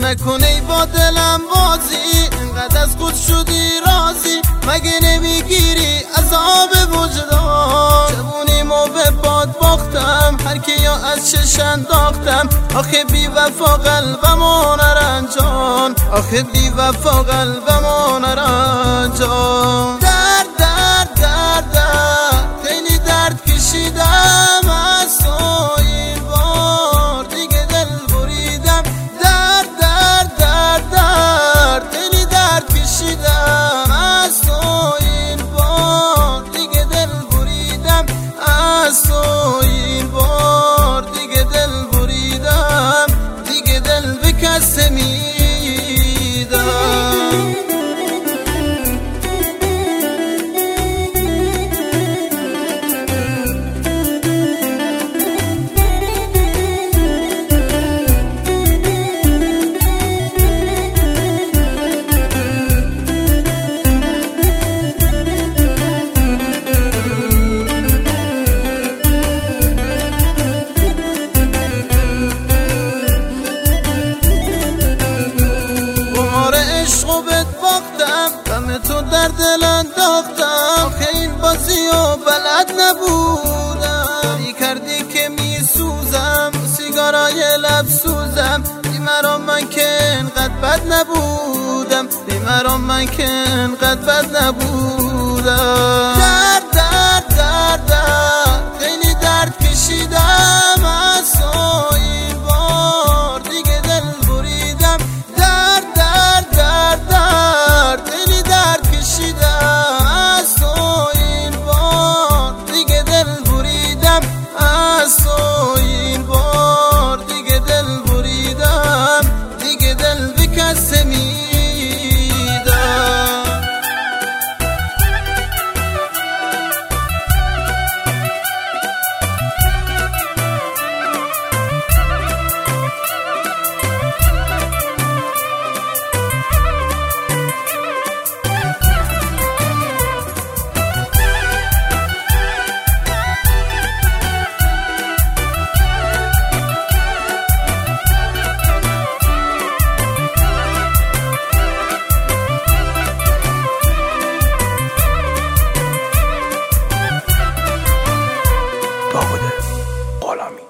نکنی با دلم بازی، انقدر از خود شدی راضی، مگه نمیگیری عذاب وجدان؟ جوونیمو به باد باختم، هر کیو از چش انداختم، آخه بی وفا قلبمو نرنجان، آخه بی وفا قلبمو نرنجان. درد درد درد درد خیلی درد کشیدم از تو، این بار دیگه دل بریدم. درد درد درد درد خیلی درد کشیدم از تو، این بار دیگه دل بریدم از تو، این بار دیگه دل بریدم، دیگه دل به کس میدم. عشقو بهت باختم، غم تو در دل انداختم، آخه این بازیو بلد نبودم. ای کردی که میسوزم، سیگارای لب سوزم، بیمرام من که انقدر بد نبودم، بیمرام من که انقدر بد نبودم. درد درد درد درد خیلی درد کشیدم از تو، این بار دیگه دل بریدم. درد درد درد درد خیلی درد کشیدم از تو، این بار دیگه دل بریدم از تو، این بار دیگه دل بریدم، دیگه دل به کس میدم. داود غلامی